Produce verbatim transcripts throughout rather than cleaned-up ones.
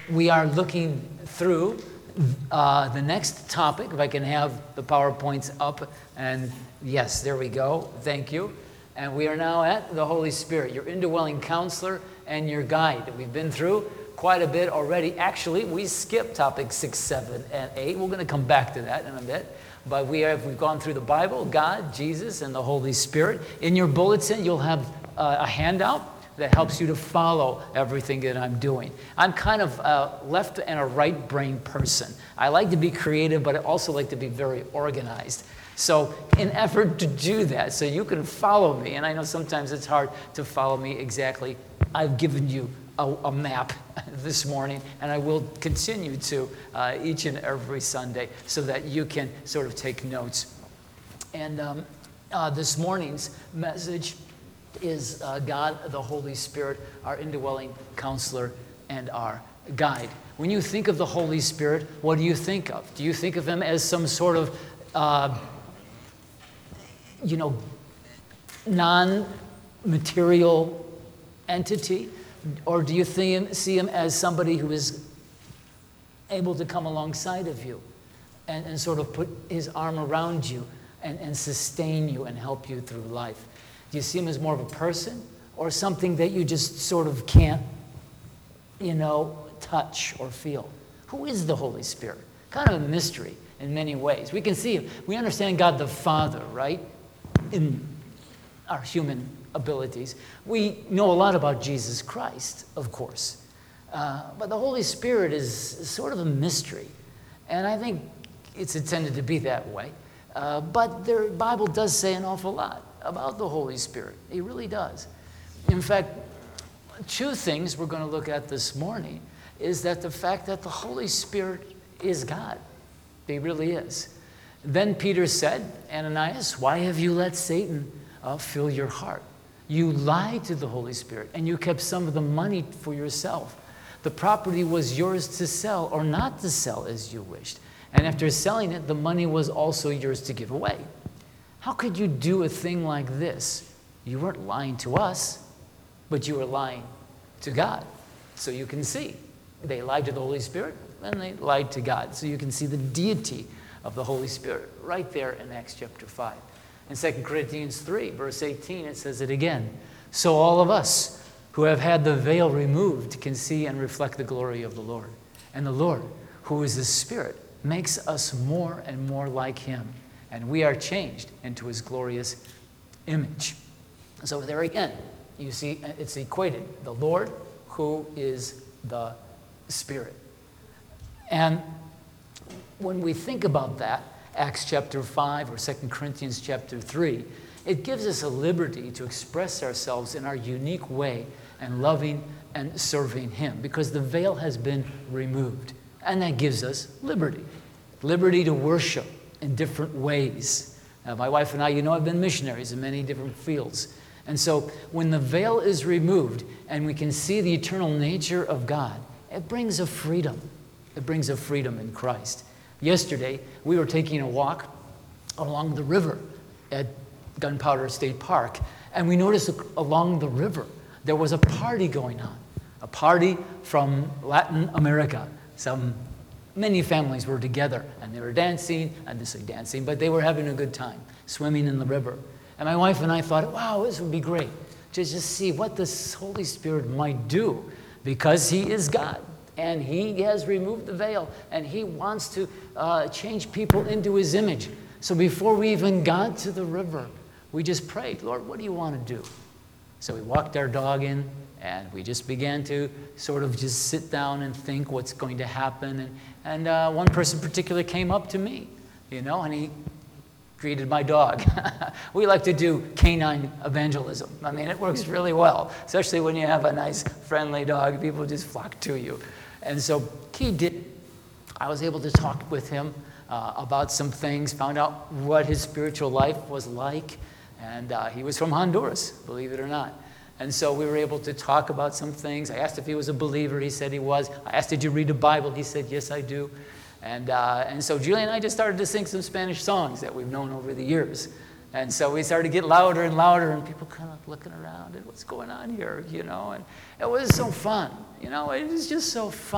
we are looking through uh, the next topic. If I can have the PowerPoints up. And yes, there we go. Thank you. And we are now at the Holy Spirit, your indwelling counselor and your guide. We've been through quite a bit already. Actually, we skipped topics six, seven, and eight. We're going to come back to that in a bit. But we have, we've gone through the Bible, God, Jesus, and the Holy Spirit. In your bulletin, you'll have uh, a handout that helps you to follow everything that I'm doing. I'm kind of a left and a right brain person. I like to be creative, but I also like to be very organized. So in effort to do that, so you can follow me, and I know sometimes it's hard to follow me exactly, I've given you a, a map this morning, and I will continue to uh, each and every Sunday so that you can sort of take notes. And um, uh, this morning's message is uh, God, the Holy Spirit, our indwelling counselor and our guide. When you think of the Holy Spirit, what do you think of? Do you think of him as some sort of, uh, you know, non-material entity? Or do you see him, see him as somebody who is able to come alongside of you and, and sort of put his arm around you and, and sustain you and help you through life? Do you see him as more of a person or something that you just sort of can't, you know, touch or feel? Who is the Holy Spirit? Kind of a mystery in many ways. We can see him. We understand God the Father, right? In our human abilities. We know a lot about Jesus Christ, of course. Uh, but the Holy Spirit is sort of a mystery. And I think it's intended to be that way. Uh, but the Bible does say an awful lot about the Holy Spirit. It really does. In fact, two things we're going to look at this morning is that the fact that the Holy Spirit is God. He really is. Then Peter said, Ananias, why have you let Satan uh, fill your heart? You lied to the Holy Spirit, and you kept some of the money for yourself. The property was yours to sell or not to sell as you wished. And after selling it, the money was also yours to give away. How could you do a thing like this? You weren't lying to us, but you were lying to God. So you can see, they lied to the Holy Spirit, and they lied to God. So you can see the deity of the Holy Spirit right there in Acts chapter five. In Second Corinthians three, verse eighteen, it says it again. So all of us who have had the veil removed can see and reflect the glory of the Lord. And the Lord, who is the Spirit, makes us more and more like him. And we are changed into his glorious image. So there again, you see it's equated. The Lord, who is the Spirit. And when we think about that, Acts chapter five or Second Corinthians chapter three, it gives us a liberty to express ourselves in our unique way and loving and serving him because the veil has been removed. And that gives us liberty. Liberty to worship in different ways. Uh, my wife and I, you know, have been missionaries in many different fields. And so when the veil is removed and we can see the eternal nature of God, it brings a freedom. It brings a freedom in Christ. Yesterday, we were taking a walk along the river at Gunpowder State Park, and we noticed along the river there was a party going on, a party from Latin America. Some many families were together, and they were dancing, I didn't say dancing, but they were having a good time, swimming in the river. And my wife and I thought, wow, this would be great to just see what this Holy Spirit might do, because he is God. And he has removed the veil, and he wants to uh, change people into his image. So before we even got to the river, we just prayed, Lord, what do you want to do? So we walked our dog in, and we just began to sort of just sit down and think what's going to happen. And, and uh, one person in particular came up to me, you know, and he greeted my dog. We like to do canine evangelism. I mean, it works really well, especially when you have a nice, friendly dog. People just flock to you. And so he did. I was able to talk with him uh, about some things, found out what his spiritual life was like. And uh, he was from Honduras, believe it or not. And so we were able to talk about some things. I asked if he was a believer. He said he was. I asked, did you read the Bible? He said, yes, I do. And, uh, and so Julie and I just started to sing some Spanish songs that we've known over the years. And so we started to get louder and louder, and people kind of looking around at what's going on here, you know. And it was so fun, you know. It was just so fun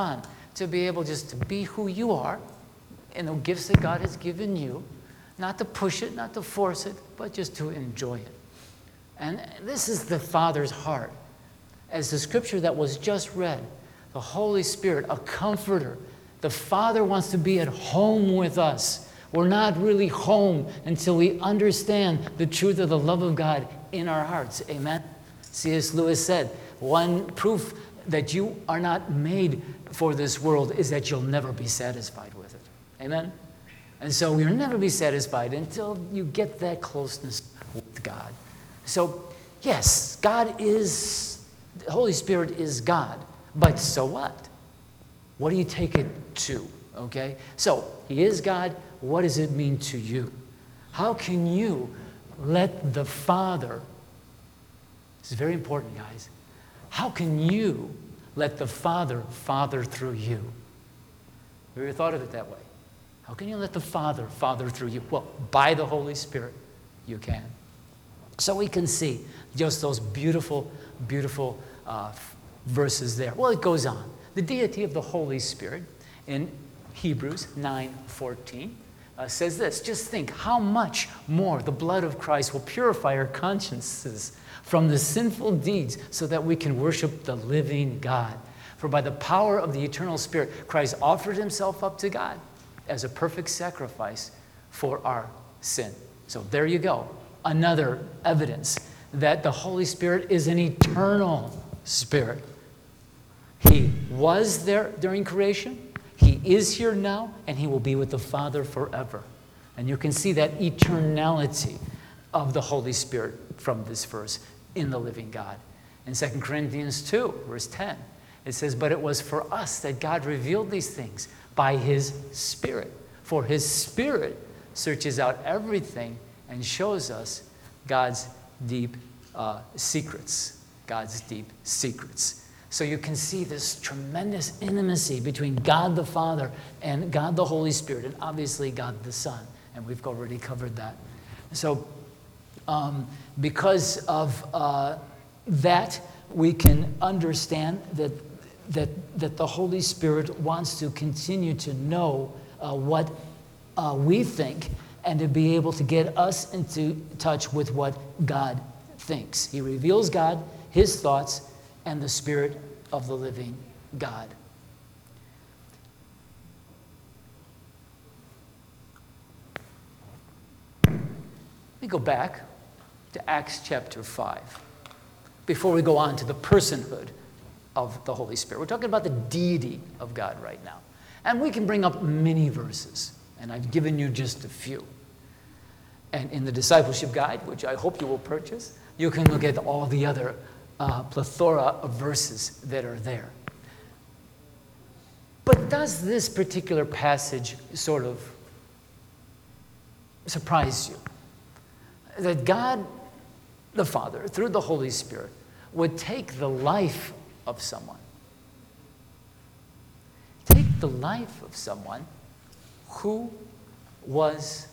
to be able just to be who you are in the gifts that God has given you, not to push it, not to force it, but just to enjoy it. And this is the Father's heart. As the scripture that was just read, the Holy Spirit, a comforter. The Father wants to be at home with us. We're not really home until we understand the truth of the love of God in our hearts. Amen? C S Lewis said, one proof that you are not made for this world is that you'll never be satisfied with it. Amen? And so you'll never be satisfied until you get that closeness with God. So, yes, God is, the Holy Spirit is God. But so what? What do you take it to? Okay? So, He is God. What does it mean to you? How can you let the Father, this is very important, guys. How can you let the Father father through you? Have you ever thought of it that way? How can you let the Father father through you? Well, by the Holy Spirit, you can. So we can see just those beautiful, beautiful uh, verses there. Well, it goes on. The deity of the Holy Spirit in Hebrews nine fourteen uh, says this. Just think how much more the blood of Christ will purify our consciences from the sinful deeds so that we can worship the living God. For by the power of the eternal Spirit, Christ offered himself up to God as a perfect sacrifice for our sin. So there you go. Another evidence that the Holy Spirit is an eternal Spirit. He was there during creation. He is here now, and he will be with the Father forever. And you can see that eternality of the Holy Spirit from this verse in the living God. In Second Corinthians two, verse ten, it says, "But it was for us that God revealed these things by his Spirit. For his Spirit searches out everything and shows us God's deep uh, secrets." God's deep secrets. So you can see this tremendous intimacy between God the Father and God the Holy Spirit, and obviously God the Son. And we've already covered that. So um, because of uh, that, we can understand that, that, that the Holy Spirit wants to continue to know uh, what uh, we think and to be able to get us into touch with what God thinks. He reveals God, his thoughts, and the Spirit of the living God. Let me go back to Acts chapter five before we go on to the personhood of the Holy Spirit. We're talking about the deity of God right now. And we can bring up many verses, and I've given you just a few. And in the discipleship guide, which I hope you will purchase, you can look at all the other uh, plethora of verses that are there. But does this particular passage sort of surprise you? That God, the Father, through the Holy Spirit, would take the life of someone. Take the life of someone who was,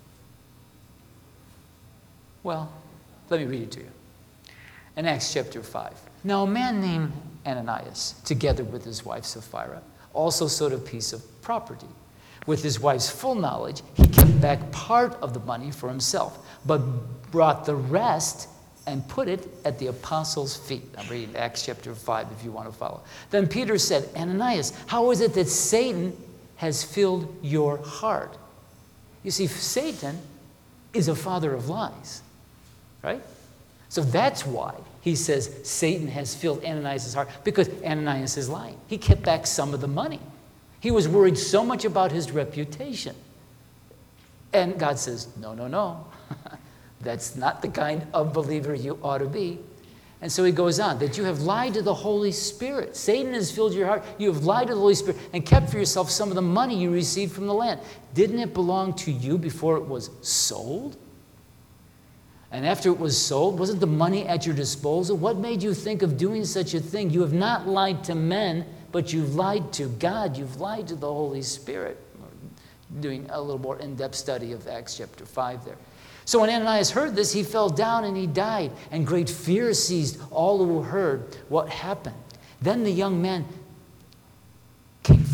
well, let me read it to you. In Acts chapter five. "Now a man named Ananias, together with his wife Sapphira, also sold a piece of property. With his wife's full knowledge, he kept back part of the money for himself, but brought the rest and put it at the apostles' feet." I'm reading Acts chapter five if you want to follow. "Then Peter said, 'Ananias, how is it that Satan has filled your heart?'" You see, Satan is a father of lies, right? So that's why he says Satan has filled Ananias' heart, because Ananias is lying. He kept back some of the money. He was worried so much about his reputation. And God says, no, no, no. That's not the kind of believer you ought to be. And so he goes on, that you have lied to the Holy Spirit. Satan has filled your heart. You have lied to the Holy Spirit and kept for yourself some of the money you received from the land. Didn't it belong to you before it was sold? And after it was sold, wasn't the money at your disposal? What made you think of doing such a thing? You have not lied to men, but you've lied to God. You've lied to the Holy Spirit. We're doing a little more in-depth study of Acts chapter five there. So when Ananias heard this, he fell down and he died, and great fear seized all who heard what happened. Then the young man came forward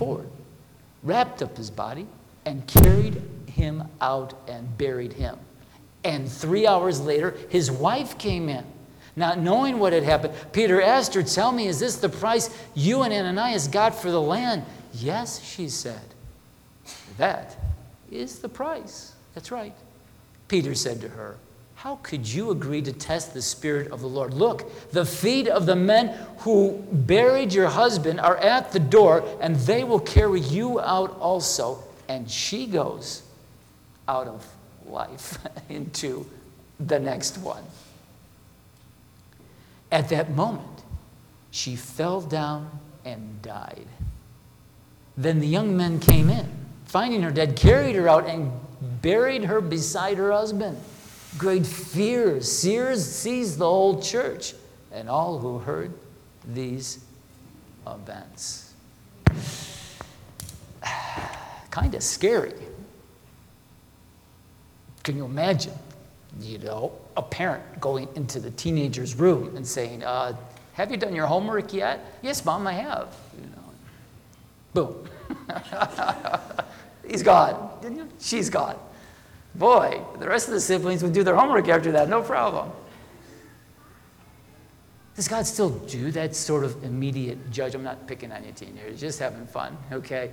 forward, wrapped up his body, and carried him out and buried him. And three hours later, his wife came in. Not knowing what had happened, Peter asked her, "Tell me, is this the price you and Ananias got for the land?" "Yes," she said. "That is the price." That's right. Peter said to her, "How could you agree to test the Spirit of the Lord? Look, the feet of the men who buried your husband are at the door, and they will carry you out also." And she goes out of life into the next one. At that moment, she fell down and died. Then the young men came in, finding her dead, carried her out and buried her beside her husband. Great fear seized the whole church and all who heard these events. Kind of scary. Can you imagine, you know, a parent going into the teenager's room and saying, uh, "Have you done your homework yet?" "Yes, Mom, I have." You know, boom. He's gone. She's gone. Boy, the rest of the siblings would do their homework after that, no problem. Does God still do that sort of immediate judge? I'm not picking on you teenagers, just having fun, okay?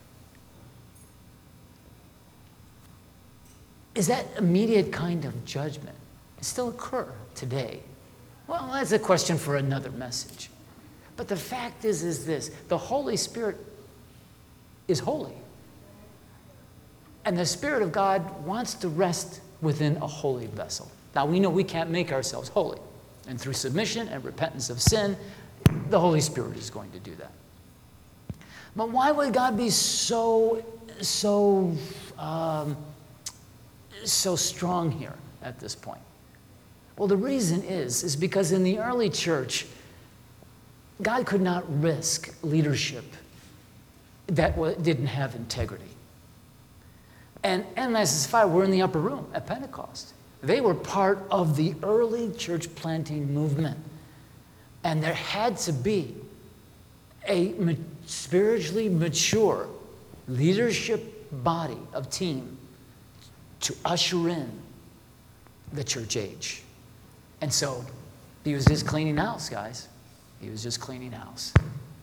Is that immediate kind of judgment still occur today? Well, that's a question for another message. But the fact is, is this: the Holy Spirit is holy. And the Spirit of God wants to rest within a holy vessel. Now, we know we can't make ourselves holy. And through submission and repentance of sin, the Holy Spirit is going to do that. But why would God be so, so, um, so strong here at this point? Well, the reason is, is because in the early church, God could not risk leadership that didn't have integrity. And M S S five were in the upper room at Pentecost. They were part of the early church planting movement. And there had to be a spiritually mature leadership body of team to usher in the church age. And so he was just cleaning house, guys. He was just cleaning house.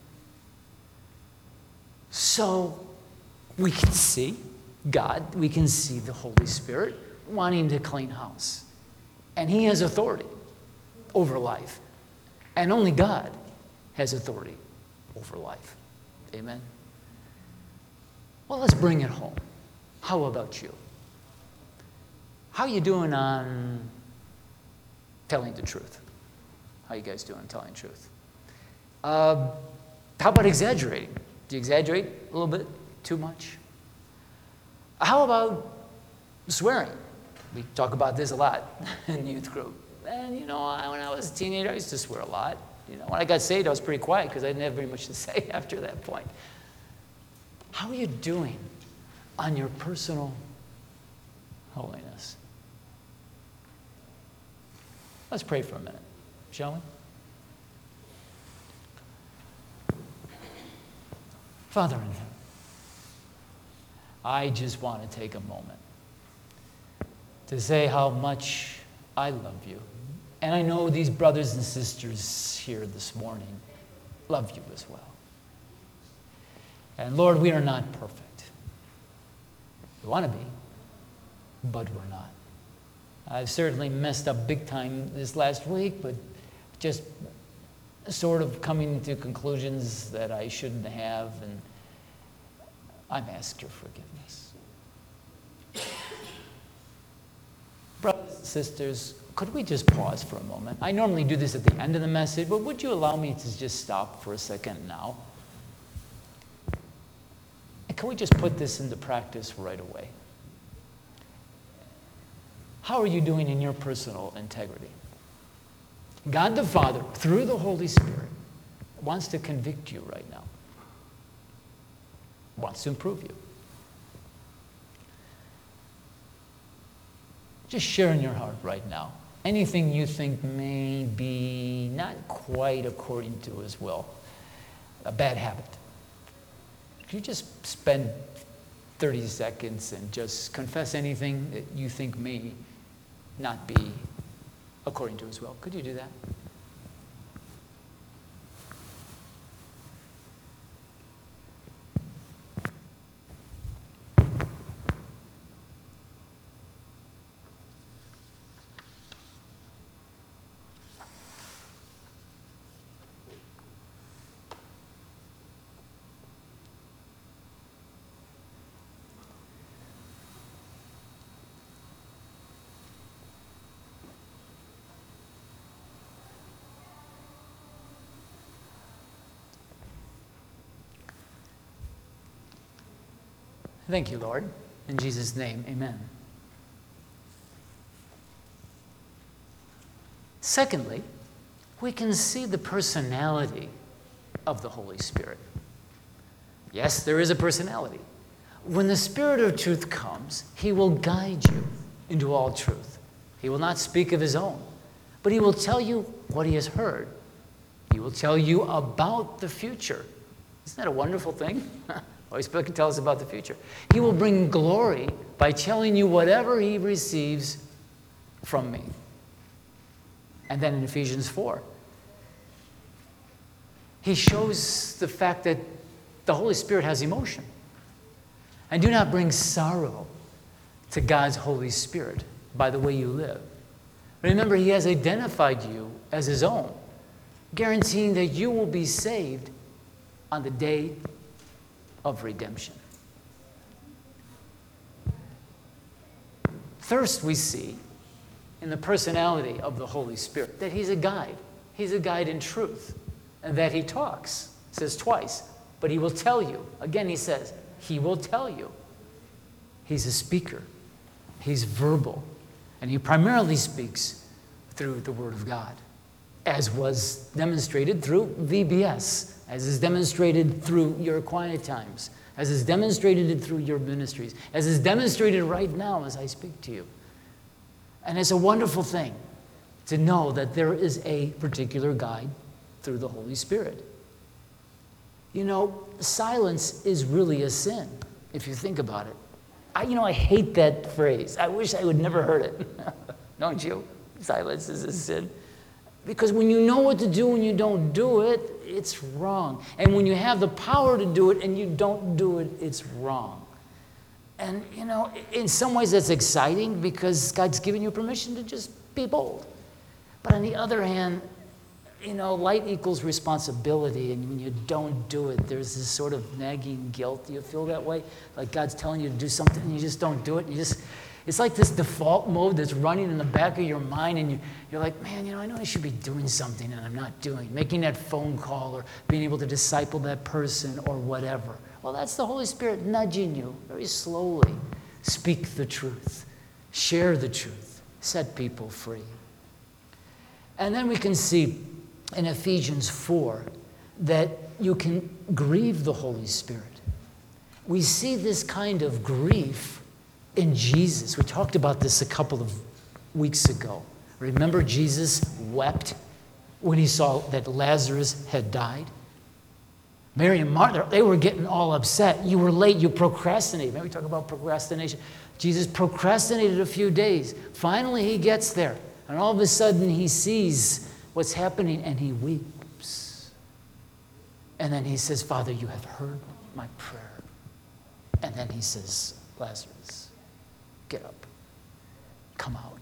So we can see God, we can see the Holy Spirit wanting to clean house. And he has authority over life. And only God has authority over life. Amen? Well, let's bring it home. How about you? How are you doing on telling the truth? How are you guys doing on telling the truth? Uh, how about exaggerating? Do you exaggerate a little bit too much? How about swearing? We talk about this a lot in youth group. And, you know, I, when I was a teenager, I used to swear a lot. You know, when I got saved, I was pretty quiet because I didn't have very much to say after that point. How are you doing on your personal holiness? Let's pray for a minute, shall we? Father in heaven, I just want to take a moment to say how much I love you. And I know these brothers and sisters here this morning love you as well. And Lord, we are not perfect. We want to be, but we're not. I've certainly messed up big time this last week, but just sort of coming to conclusions that I shouldn't have, and I'm asking your forgiveness. Brothers and sisters, could we just pause for a moment? I normally do this at the end of the message, but would you allow me to just stop for a second now? And can we just put this into practice right away? How are you doing in your personal integrity? God the Father, through the Holy Spirit, wants to convict you right now. Wants to improve you. Just share in your heart right now. Anything you think may be not quite according to his will. A bad habit. Could you just spend thirty seconds and just confess anything that you think may not be according to his will? Could you do that? Thank you, Lord. In Jesus' name, amen. Secondly, we can see the personality of the Holy Spirit. Yes, there is a personality. When the Spirit of truth comes, he will guide you into all truth. He will not speak of his own, but he will tell you what he has heard. He will tell you about the future. Isn't that a wonderful thing? Holy Spirit can tell us about the future. He will bring glory by telling you whatever he receives from me. And then in Ephesians four, he shows the fact that the Holy Spirit has emotion. And do not bring sorrow to God's Holy Spirit by the way you live. Remember, he has identified you as his own, guaranteeing that you will be saved on the day of redemption. First, we see in the personality of the Holy Spirit that he's a guide. He's a guide in truth, and that he talks. It says twice, but he will tell you. Again, he says, he will tell you. He's a speaker. He's verbal, and he primarily speaks through the Word of God, as was demonstrated through V B S, as is demonstrated through your quiet times, as is demonstrated through your ministries, as is demonstrated right now as I speak to you. And it's a wonderful thing to know that there is a particular guide through the Holy Spirit. You know, silence is really a sin, if you think about it. I, you know, I hate that phrase. I wish I would never heard it. Don't you? Silence is a sin. Because when you know what to do and you don't do it, it's wrong. And when you have the power to do it and you don't do it, it's wrong. And, you know, in some ways that's exciting because God's given you permission to just be bold. But on the other hand, you know, light equals responsibility. And when you don't do it, there's this sort of nagging guilt. Do you feel that way? Like God's telling you to do something and you just don't do it. And you just... It's like this default mode that's running in the back of your mind, and you, you're like, man, you know, I know I should be doing something, and I'm not doing. Making that phone call or being able to disciple that person or whatever. Well, that's the Holy Spirit nudging you very slowly. Speak the truth. Share the truth. Set people free. And then we can see in Ephesians four that you can grieve the Holy Spirit. We see this kind of grief in Jesus. We talked about this a couple of weeks ago. Remember, Jesus wept when he saw that Lazarus had died? Mary and Martha, they were getting all upset. You were late, you procrastinated. Maybe we talk about procrastination. Jesus procrastinated a few days. Finally, he gets there. And all of a sudden, he sees what's happening and he weeps. And then he says, Father, you have heard my prayer. And then he says, Lazarus, get up, come out.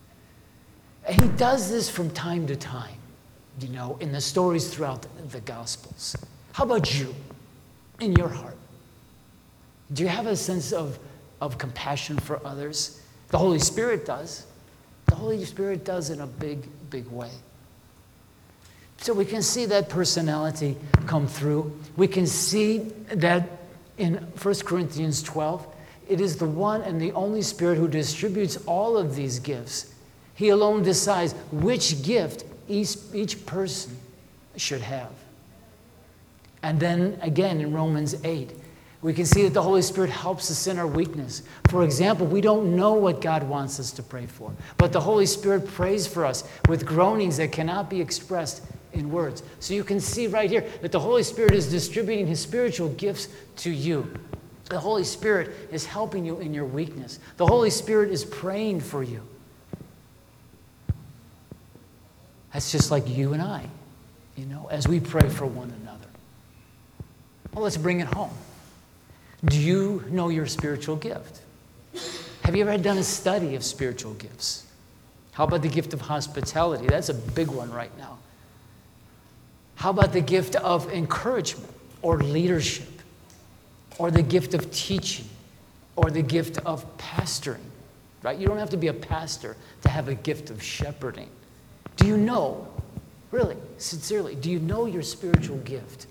And he does this from time to time, you know, in the stories throughout the, the Gospels. How about you, in your heart? Do you have a sense of, of compassion for others? The Holy Spirit does. The Holy Spirit does in a big, big way. So we can see that personality come through. We can see that in First Corinthians twelve, it is the one and the only Spirit who distributes all of these gifts. He alone decides which gift each, each person should have. And then again in Romans eight, we can see that the Holy Spirit helps us in our weakness. For example, we don't know what God wants us to pray for, but the Holy Spirit prays for us with groanings that cannot be expressed in words. So you can see right here that the Holy Spirit is distributing his spiritual gifts to you. The Holy Spirit is helping you in your weakness. The Holy Spirit is praying for you. That's just like you and I, you know, as we pray for one another. Well, let's bring it home. Do you know your spiritual gift? Have you ever done a study of spiritual gifts? How about the gift of hospitality? That's a big one right now. How about the gift of encouragement or leadership? Or the gift of teaching? Or the gift of pastoring? Right? You don't have to be a pastor to have a gift of shepherding. Do you know, really, sincerely, do you know your spiritual gift?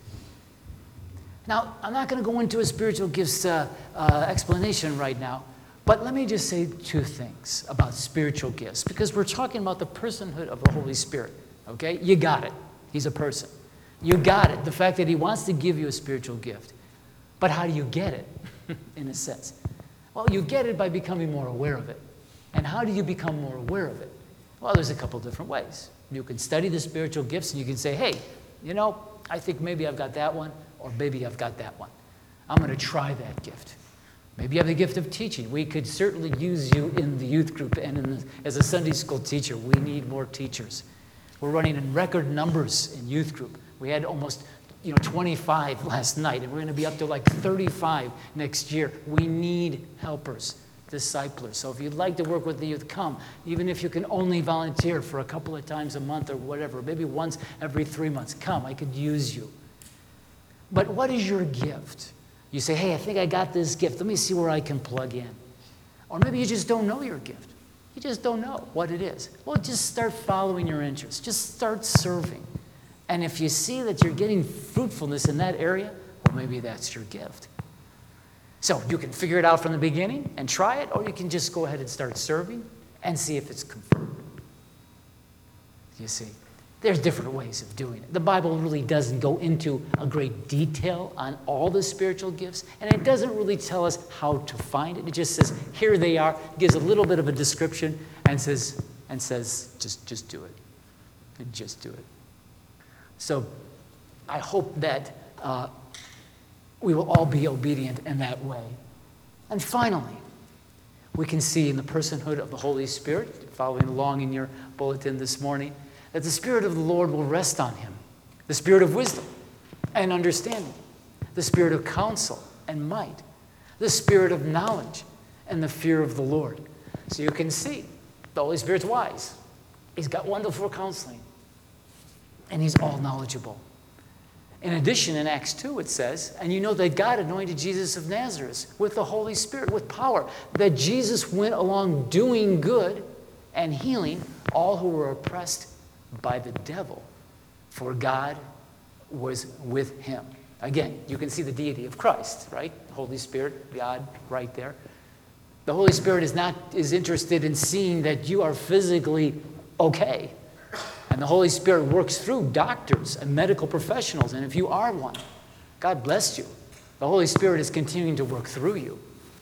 Now, I'm not going to go into a spiritual gifts uh, uh, explanation right now, but let me just say two things about spiritual gifts, because we're talking about the personhood of the Holy Spirit, okay? You got it. He's a person. You got it, the fact that he wants to give you a spiritual gift. But how do you get it, in a sense? Well, you get it by becoming more aware of it. And how do you become more aware of it? Well, there's a couple different ways. You can study the spiritual gifts and you can say, hey, you know, I think maybe I've got that one, or maybe I've got that one. I'm going to try that gift. Maybe you have the gift of teaching. We could certainly use you in the youth group, and in the, as a Sunday school teacher, we need more teachers. We're running in record numbers in youth group. We had almost you know, twenty-five last night, and we're going to be up to like thirty-five next year. We need helpers, disciplers. So if you'd like to work with the youth, come. Even if you can only volunteer for a couple of times a month or whatever, maybe once every three months, come. I could use you. But what is your gift? You say, hey, I think I got this gift. Let me see where I can plug in. Or maybe you just don't know your gift. You just don't know what it is. Well, just start following your interests. Just start serving. And if you see that you're getting fruitfulness in that area, well, maybe that's your gift. So you can figure it out from the beginning and try it, or you can just go ahead and start serving and see if it's confirmed. You see, there's different ways of doing it. The Bible really doesn't go into a great detail on all the spiritual gifts, and it doesn't really tell us how to find it. It just says, here they are, gives a little bit of a description, and says, and says, just, just do it. And just do it. So I hope that uh, we will all be obedient in that way. And finally, we can see in the personhood of the Holy Spirit, following along in your bulletin this morning, that the Spirit of the Lord will rest on him. The Spirit of wisdom and understanding. The Spirit of counsel and might. The Spirit of knowledge and the fear of the Lord. So you can see the Holy Spirit's wise. He's got wonderful counseling. And he's all knowledgeable. In addition, in Acts two, it says, and you know that God anointed Jesus of Nazareth with the Holy Spirit, with power, that Jesus went along doing good and healing all who were oppressed by the devil, for God was with him. Again, you can see the deity of Christ, right? Holy Spirit, God, right there. The Holy Spirit is not is interested in seeing that you are physically okay. And the Holy Spirit works through doctors and medical professionals. And if you are one, God bless you. The Holy Spirit is continuing to work through you.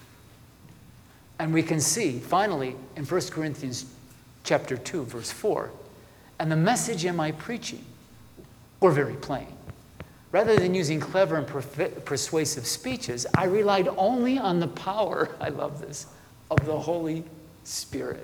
And we can see, finally, in First Corinthians chapter two, verse four, and the message am I preaching were very plain. Rather than using clever and persuasive speeches, I relied only on the power, I love this, of the Holy Spirit.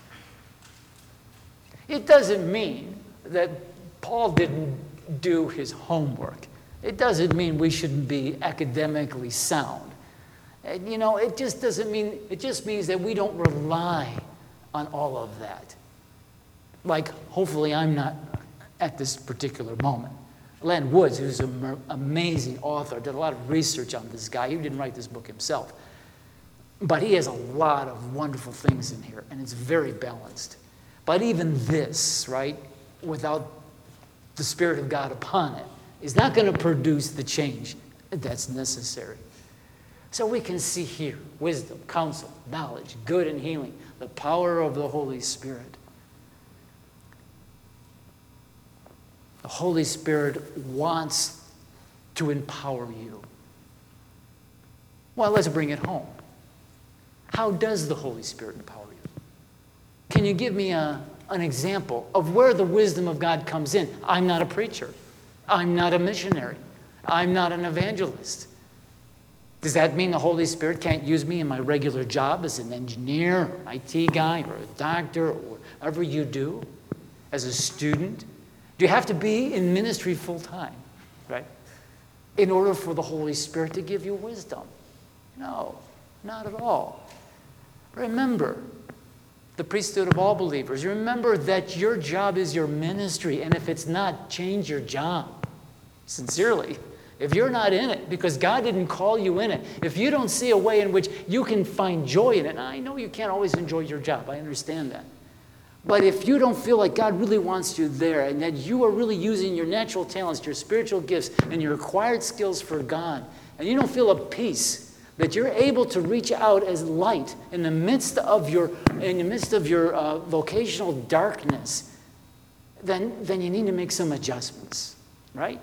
It doesn't mean that Paul didn't do his homework. It doesn't mean we shouldn't be academically sound. And, you know, it just doesn't mean, it just means that we don't rely on all of that. Like, hopefully I'm not at this particular moment. Len Woods, who's an amazing author, did a lot of research on this guy. He didn't write this book himself. But he has a lot of wonderful things in here, and it's very balanced. But even this, right, without the Spirit of God upon it, is not going to produce the change that's necessary. So we can see here wisdom, counsel, knowledge, good and healing, the power of the Holy Spirit. The Holy Spirit wants to empower you. Well, let's bring it home. How does the Holy Spirit empower you? Can you give me a, an example of where the wisdom of God comes in. I'm not a preacher. I'm not a missionary. I'm not an evangelist. Does that mean the Holy Spirit can't use me in my regular job as an engineer, or an I T guy, or a doctor, or whatever you do, as a student? Do you have to be in ministry full time, right, in order for the Holy Spirit to give you wisdom? No, not at all. Remember the priesthood of all believers. Remember that your job is your ministry, and if it's not, change your job. Sincerely. If you're not in it, because God didn't call you in it, if you don't see a way in which you can find joy in it, and I know you can't always enjoy your job, I understand that. But if you don't feel like God really wants you there, and that you are really using your natural talents, your spiritual gifts, and your acquired skills for God, and you don't feel a peace, that you're able to reach out as light in the midst of your, in the midst of your uh, vocational darkness, then, then you need to make some adjustments, right?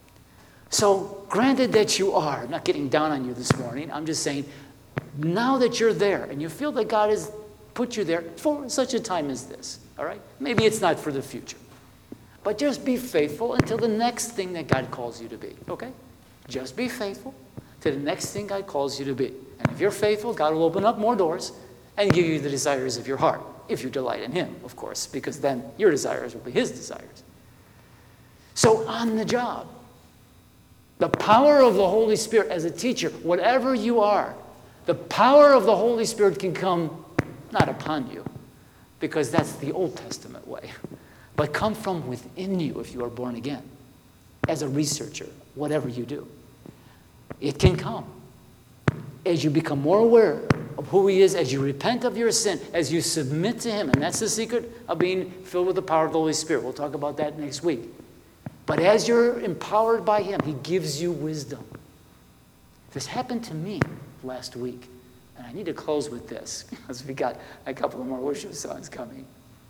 So, granted that you are, I'm not getting down on you this morning, I'm just saying, now that you're there and you feel that God has put you there for such a time as this, all right? Maybe it's not for the future, but just be faithful until the next thing that God calls you to be, okay? Just be faithful to the next thing God calls you to be. And if you're faithful, God will open up more doors and give you the desires of your heart, if you delight in Him, of course, because then your desires will be His desires. So, on the job, the power of the Holy Spirit as a teacher, whatever you are, the power of the Holy Spirit can come not upon you, because that's the Old Testament way, but come from within you if you are born again, as a researcher, whatever you do. It can come as you become more aware of who He is, as you repent of your sin, as you submit to Him. And that's the secret of being filled with the power of the Holy Spirit. We'll talk about that next week. But as you're empowered by Him, He gives you wisdom. This happened to me last week. And I need to close with this, because we got a couple of more worship songs coming.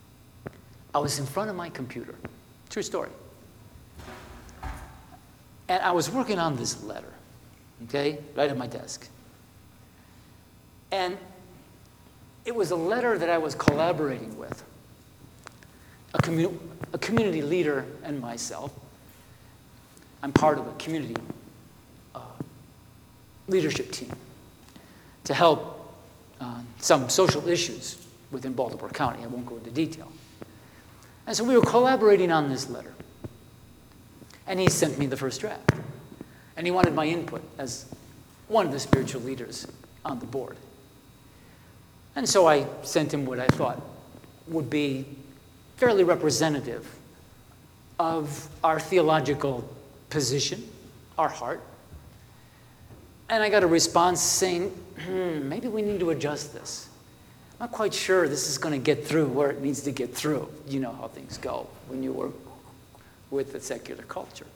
I was in front of my computer. True story. And I was working on this letter, okay, right at my desk. And it was a letter that I was collaborating with a, commu- a community leader and myself. I'm part of a community uh, leadership team to help uh, some social issues within Baltimore County. I won't go into detail. And so we were collaborating on this letter. And he sent me the first draft. And he wanted my input as one of the spiritual leaders on the board. And so I sent him what I thought would be fairly representative of our theological position, our heart. And I got a response saying, hmm, maybe we need to adjust this. I'm not quite sure this is going to get through where it needs to get through. You know how things go when you work with the secular culture.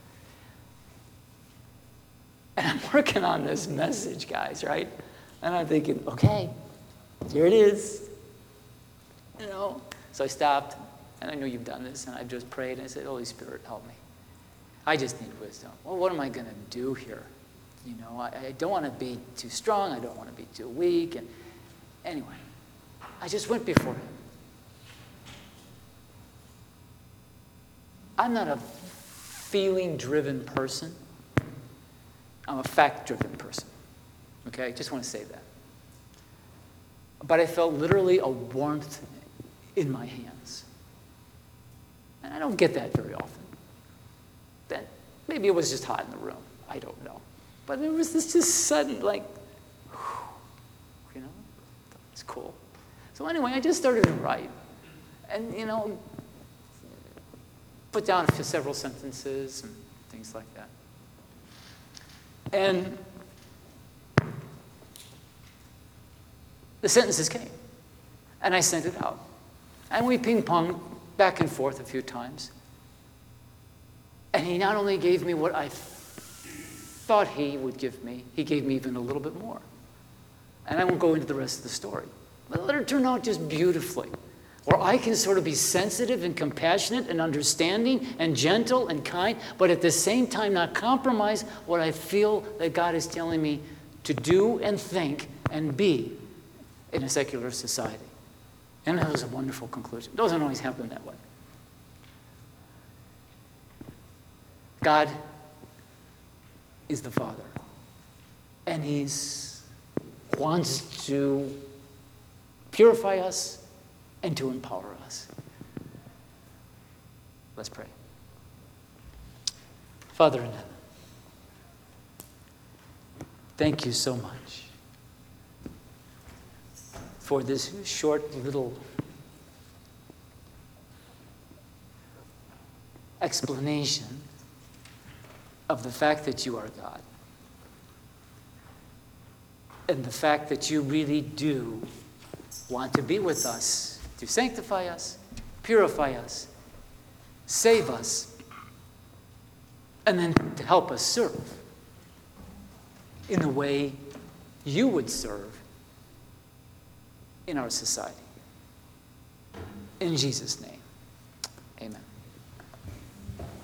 And I'm working on this message, guys, right? And I'm thinking, okay, here it is. You know, so I stopped, and I know you've done this, and I've just prayed, and I said, Holy Spirit, help me. I just need wisdom. Well, what am I going to do here? You know, I, I don't want to be too strong. I don't want to be too weak. And anyway, I just went before him. I'm not a feeling-driven person. I'm a fact-driven person. Okay? I just want to say that. But I felt literally a warmth in my hands. And I don't get that very often. Then maybe it was just hot in the room. I don't know. But there was this just sudden, like, whew, you know, it's cool. So anyway, I just started to write. And, you know, put down several sentences and things like that. And the sentences came. And I sent it out. And we ping-ponged back and forth a few times. And he not only gave me what I thought he would give me, he gave me even a little bit more. And I won't go into the rest of the story. But the letter turned out just beautifully, where I can sort of be sensitive and compassionate and understanding and gentle and kind, but at the same time not compromise what I feel that God is telling me to do and think and be in a secular society. And that was a wonderful conclusion. It doesn't always happen that way. God is the Father. And He's wants to purify us and to empower us. Let's pray. Father in heaven, thank you so much for this short little explanation of the fact that you are God. And the fact that you really do want to be with us, to sanctify us, purify us, save us, and then to help us serve in the way you would serve in our society. In Jesus' name, amen.